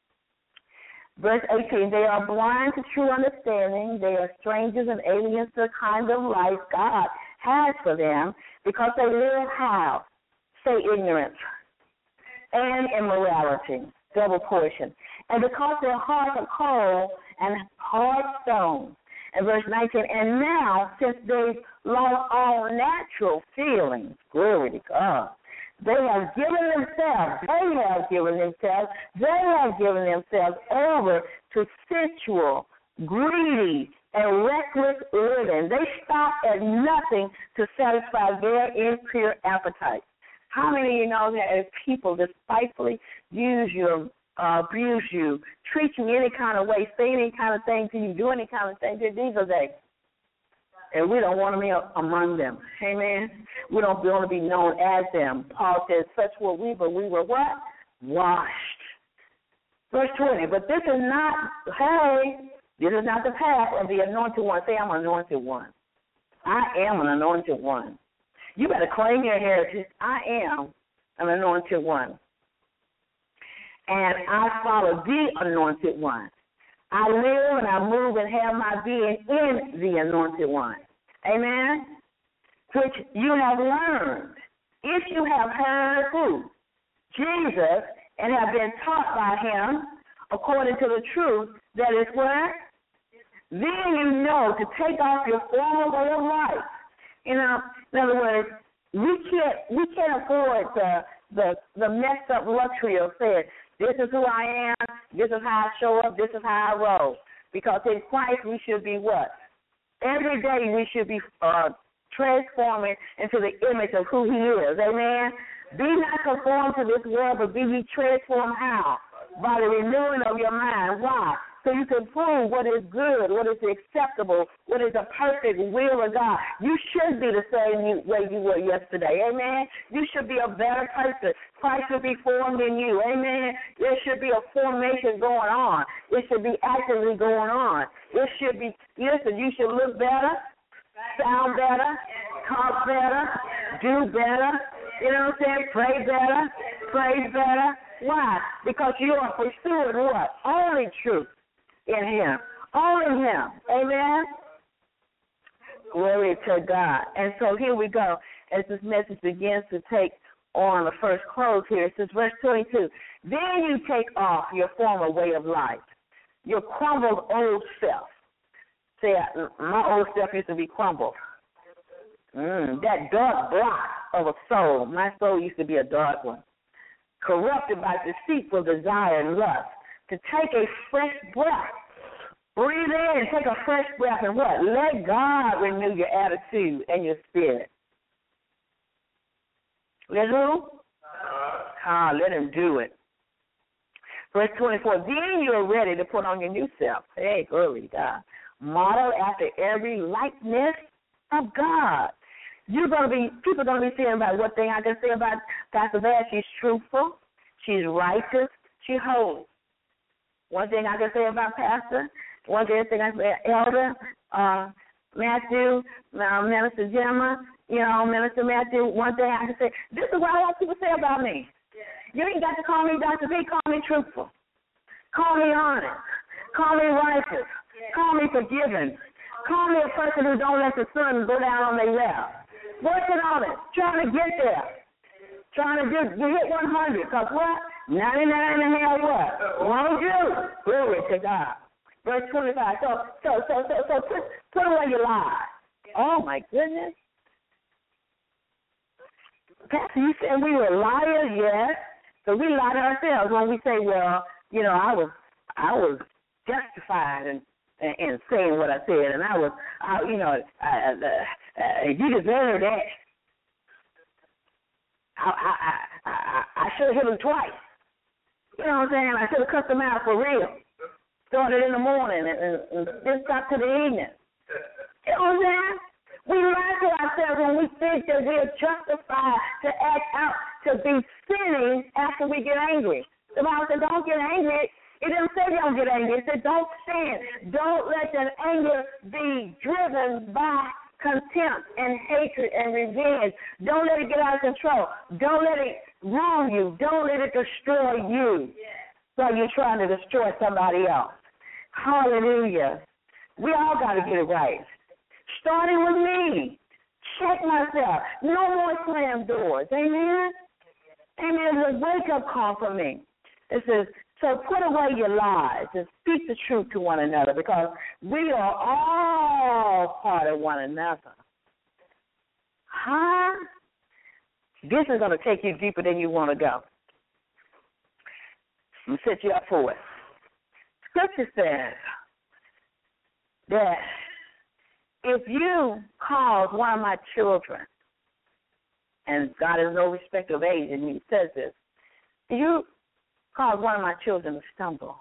Verse eighteen, they are blind to true understanding. They are strangers and aliens to the kind of life God has for them because they live how? Say ignorance and immorality, double portion. And because their hearts are cold and hard stone. And verse nineteen, and now since they've lost all natural feelings, glory to God, They have given themselves, they have given themselves, they have given themselves over to sensual, greedy, and reckless living. They stop at nothing to satisfy their impure appetites. How many of you know that as people despitefully use you, uh, abuse you, treat you any kind of way, say any kind of thing to you, do any kind of thing, these are they. And we don't want to be among them. Amen. We don't want to be known as them. Paul says, such were we, but we were what? Washed. Verse twenty, but this is not, hey, this is not the path of the anointed one. Say, I'm an anointed one. I am an anointed one. You better claim your heritage. I am an anointed one. And I follow the anointed one. I live and I move and have my being in the anointed one. Amen? Which you have learned. If you have heard who? Jesus, and have been taught by him according to the truth that is where? Then you know to take off your former way of life. You know, in other words, we can't we can't afford the the, the messed up luxury of saying, this is who I am, this is how I show up, this is how I roll. Because in Christ we should be what? Every day we should be uh, transforming into the image of who he is. Amen? Be not conformed to this world, but be ye transformed how? By the renewing of your mind. Why? So you can prove what is good, what is acceptable, what is the perfect will of God. You should be the same way you were yesterday. Amen? You should be a better person. Christ should be formed in you. Amen? There should be a formation going on. It should be actively going on. It should be, listen, you should look better, sound better, talk better, do better. You know what I'm saying? Pray better, praise better. Why? Because you are pursuing what? Only truth in him. Only him. Amen? Glory to God. And so here we go. As this message begins to take on the first close here, it says, verse twenty-two, then you take off your former way of life, your crumbled old self. Say, my old self used to be crumbled. Mm, that dark block of a soul. My soul used to be a dark one. Corrupted by deceitful desire and lust. To take a fresh breath. Breathe in and take a fresh breath and what? Let God renew your attitude and your spirit. Let who? Ah, let him do it. Verse twenty-four, then you are ready to put on your new self. Hey, glory to God. Model after every likeness of God. You're gonna be people are gonna be saying about what thing I can say about Pastor Val. She's truthful, she's righteous, she's holy. One thing I can say about Pastor, one thing I can say Elder, uh, Matthew, uh, Minister Gemma, you know, Minister Matthew, one thing I can say, this is what I want people to say about me. You ain't got to call me Doctor B, call me truthful. Call me honest. Call me righteous. Call me forgiving. Call me a person who don't let the sun go down on their left. Working on it, trying to get there. Trying to just hit one hundred, because what? ninety-nine and a half what? Won't you? Glory to God. Verse twenty-five. So, so, so, so, so put, put away your lies. Oh, my goodness. Pastor, you said we were liars, yes. So we lie to ourselves when we say, well, you know, I was I was justified in, in, in saying what I said, and I was, I, you know, I, I, uh, you deserve that. I I I, I, I should have hit him twice. You know what I'm saying? I should have cussed him out for real. Started in the morning and, and, and then stopped to the evening. You know what I'm saying? We lie to ourselves when we think that we're justified to act out, to be sinning after we get angry. The Bible said, don't get angry. It didn't say don't get angry. It said don't sin. Don't let that anger be driven by contempt and hatred and revenge. Don't let it get out of control. Don't let it ruin you. Don't let it destroy you. So you're trying to destroy somebody else. Hallelujah. We all got to get it right. Starting with me. Check myself. No more slam doors. Amen? Amen. It's a wake-up call for me. It says, so put away your lies and speak the truth to one another, because we are all part of one another. Huh? This is going to take you deeper than you want to go. I'm going to set you up for it. Scripture says that if you cause one of my children, and God is no respecter of age, and he says this, if you cause one of my children to stumble,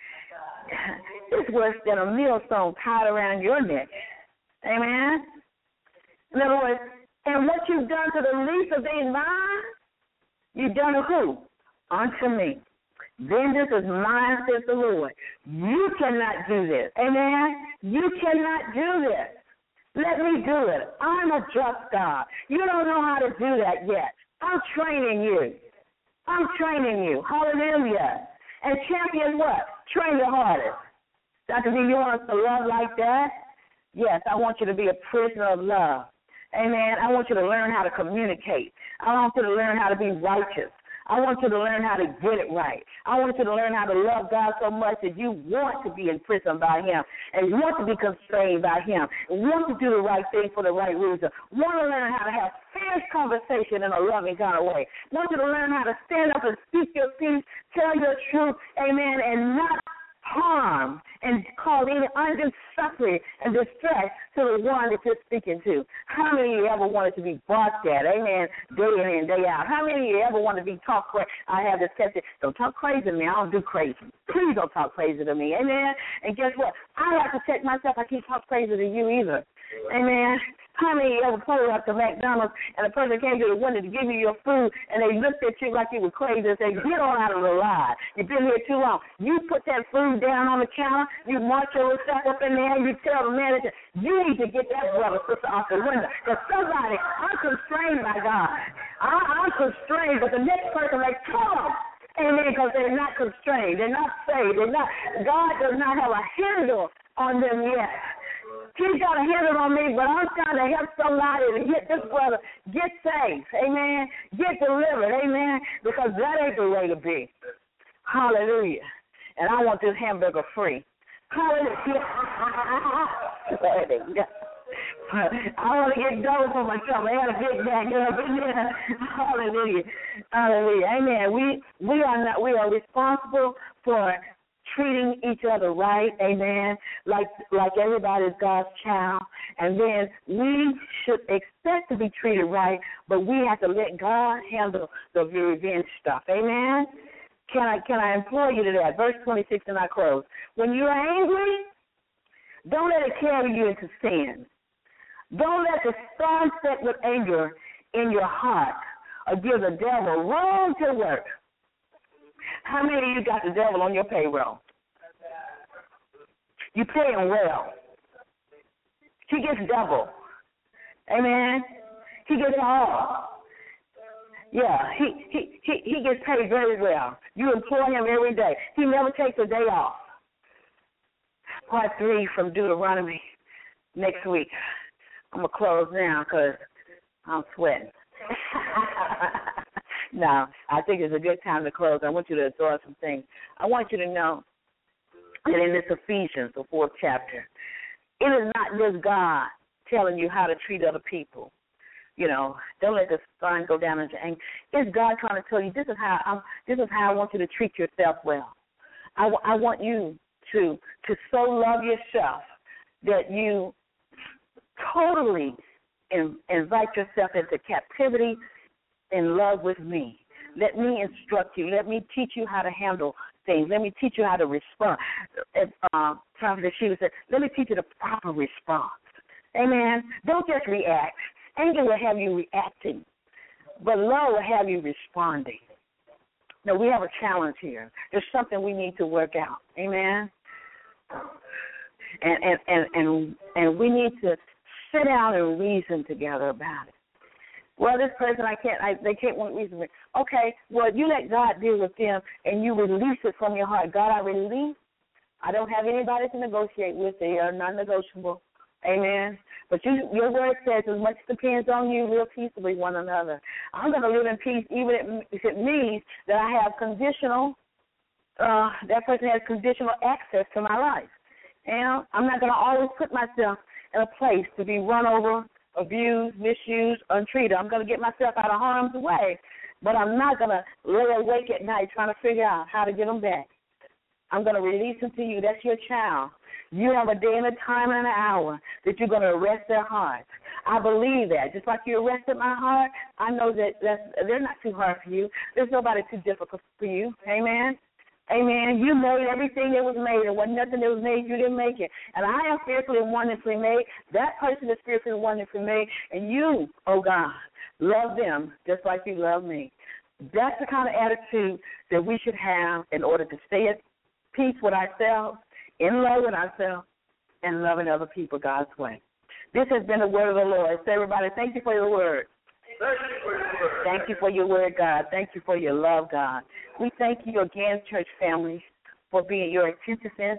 it's worse than a millstone tied around your neck. Amen? In other words, and what you've done to the least of these mine, you've done to who? Unto me. Vengeance is mine, says the Lord. You cannot do this. Amen? You cannot do this. Let me do it. I'm a just God. You don't know how to do that yet. I'm training you. I'm training you. Hallelujah. And champion what? Train your hardest. Doctor D, you want us to love like that? Yes, I want you to be a prisoner of love. Amen. I want you to learn how to communicate. I want you to learn how to be righteous. I want you to learn how to get it right. I want you to learn how to love God so much that you want to be imprisoned by him and you want to be constrained by him and want to do the right thing for the right reason. Want to learn how to have fierce conversation in a loving kind of way. Want you to learn how to stand up and speak your peace, tell your truth, amen, and not harm and cause any undue suffering and distress to the one that you're speaking to. How many of you ever wanted to be barked at, amen, day in and day out? How many of you ever want to be talked crazy? I have this tested. Don't talk crazy to me. I don't do crazy. Please don't talk crazy to me, amen? And guess what? I have to check myself. I can't talk crazy to you either, amen? How many of you ever pulled up to McDonald's and a person came to the window to give you your food and they looked at you like you were crazy and said, get on out of the line. You've been here too long. You put that food down on the counter, you march your stuff up in there, and you tell the manager, you need to get that brother sister off the window. Because somebody, I'm constrained by God. I, I'm constrained, but the next person like, come on, Amen, because they're not constrained. They're not saved. They're not, God does not have a handle on them yet. He's got a handle on me, but I'm trying to help somebody to get this brother, get saved. Amen. Get delivered. Amen. Because that ain't the way to be. Hallelujah. And I want this hamburger free. Hallelujah. I want to get double for myself. I had a big bag up in there. Hallelujah. Hallelujah. Amen. We we are not we are responsible for treating each other right, amen, like like everybody's God's child. And then we should expect to be treated right, but we have to let God handle the revenge stuff, amen. Can I can I implore you to that? Verse twenty-six, and I close. When you're angry, don't let it carry you into sin. Don't let the storm set with anger in your heart or give the devil room to work. How many of you got the devil on your payroll? You pay him well. He gets double. Amen. He gets all. Yeah, he, he, he, he gets paid very well. You employ him every day. He never takes a day off. Part three from Deuteronomy next week. I'm going to close now because I'm sweating. Now, I think it's a good time to close. I want you to absorb some things. I want you to know that in this Ephesians, the fourth chapter, it is not just God telling you how to treat other people. You know, don't let the sun go down into anger. It's God trying to tell you, this is how I'm, this is how I want you to treat yourself well. I, w- I want you to to so love yourself that you totally in, invite yourself into captivity in love with me. Let me instruct you. Let me teach you how to handle things. Let me teach you how to respond. Uh, Prophet Sheba said, let me teach you the proper response. Amen. Don't just react. Anger will have you reacting, but love will have you responding. Now, we have a challenge here. There's something we need to work out. Amen. And and, and, and, and we need to sit down and reason together about it. Well, this person, I can't, I, they can't want reason with. Okay, well, you let God deal with them and you release it from your heart. God, I release. I don't have anybody to negotiate with. They are non-negotiable. Amen. But you, your word says as much depends on you, live peaceably with one another. I'm going to live in peace even if it means that I have conditional, uh, that person has conditional access to my life. And I'm not going to always put myself in a place to be run over, abused, misused, untreated. I'm going to get myself out of harm's way, but I'm not going to lay awake at night trying to figure out how to get them back. I'm going to release them to you. That's your child. You have a day and a time and an hour that you're going to arrest their hearts. I believe that. Just like you arrested my heart, I know that that's, they're not too hard for you. There's nobody too difficult for you. Amen? Amen. You made everything that was made. There wasn't nothing that was made. You didn't make it. And I am fearfully and wonderfully made. That person is fearfully and wonderfully made. And you, oh God, love them just like you love me. That's the kind of attitude that we should have in order to stay at peace with ourselves, in love with ourselves, and loving other people God's way. This has been the word of the Lord. So everybody, thank you for your word. Thank you for your word. Thank you for your word, God. Thank you for your love, God. We thank you again, church family, for being your attentiveness.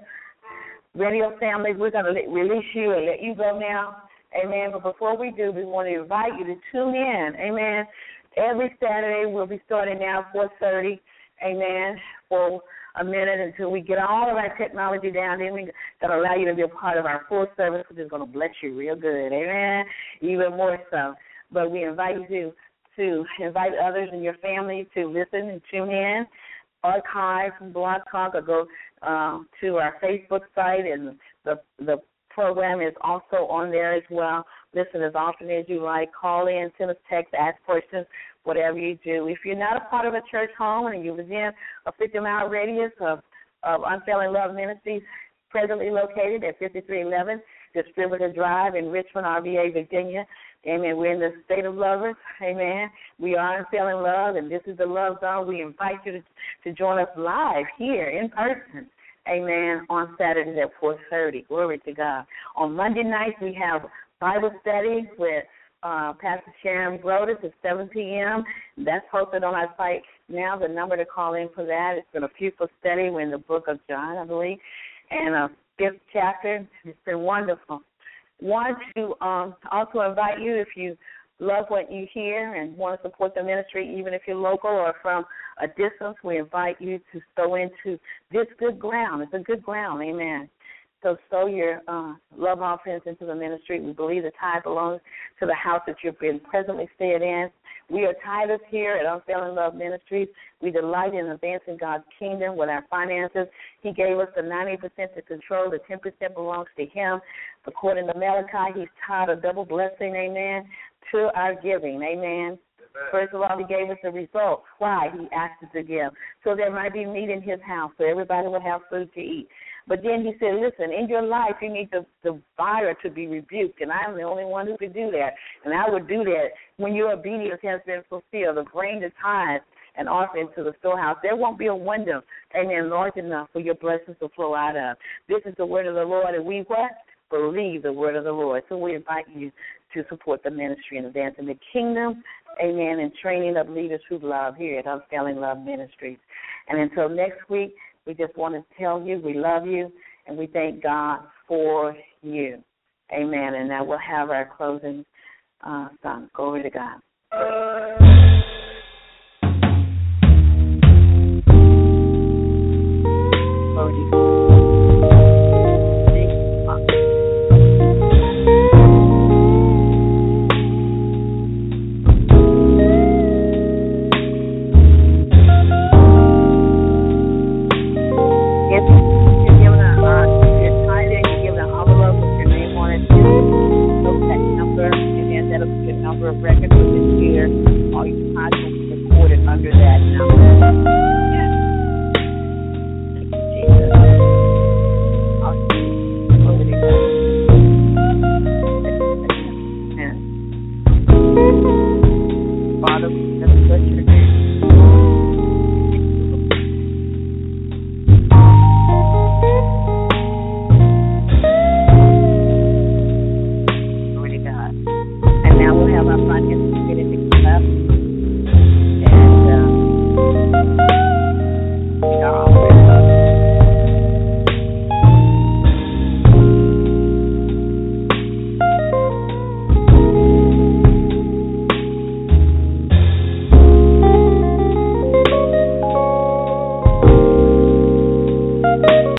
Radio family, we're going to release you and let you go now. Amen. But before we do, we want to invite you to tune in. Amen. Every Saturday, we'll be starting now at four thirty. Amen. For a minute until we get all of our technology down. Then we're going to allow you to be a part of our full service, which is going to bless you real good. Amen. Even more so. But we invite you to, to invite others in your family to listen and tune in, archive from Blog Talk, or go uh, to our Facebook site, and the the program is also on there as well. Listen as often as you like. Call in, send us text, ask questions, whatever you do. If you're not a part of a church home and you're within a fifty-mile radius of, of Unfailing Love Ministries, presently located at fifty-three eleven Distributor Drive in Richmond, R V A, Virginia. Amen. We're in the state of lovers. Amen. We are Unfailing Love, and this is the Love Zone. We invite you to, to join us live here in person. Amen. On Saturdays at four thirty. Glory to God. On Monday nights, we have Bible study with uh, Pastor Sharon Brodus at seven p.m. That's posted on our site now. The number to call in for that. It's been a pupil study. We're in the book of John, I believe, and a fifth chapter. It's been wonderful. Want to um, also invite you, if you love what you hear and want to support the ministry, even if you're local or from a distance, we invite you to sow into this good ground. It's a good ground, amen. So sow your uh, love offerings into the ministry. We believe the tithe belongs to the house that you've been presently stayed in. We are tithers here at Unfailing Love Ministries. We delight in advancing God's kingdom with our finances. He gave us the ninety percent to control. The ten percent belongs to him. According to Malachi, he's tied a double blessing, amen, to our giving, amen. First of all, he gave us the results. Why? He asked us to give. So there might be meat in his house, so everybody will have food to eat. But then he said, listen, in your life, you need the, the buyer to be rebuked, and I'm the only one who could do that. And I would do that when your obedience has been fulfilled, to bring the tithe and offer into the storehouse. There won't be a window, amen, large enough for your blessings to flow out of. This is the word of the Lord, and we what? Believe the word of the Lord. So we invite you to support the ministry and advancing the kingdom, amen, and training of leaders who love here at Unfailing Love Ministries. And until next week, we just want to tell you we love you, and we thank God for you. Amen. And now we'll have our closing uh, song. Glory to God. Glory to God. Number of records.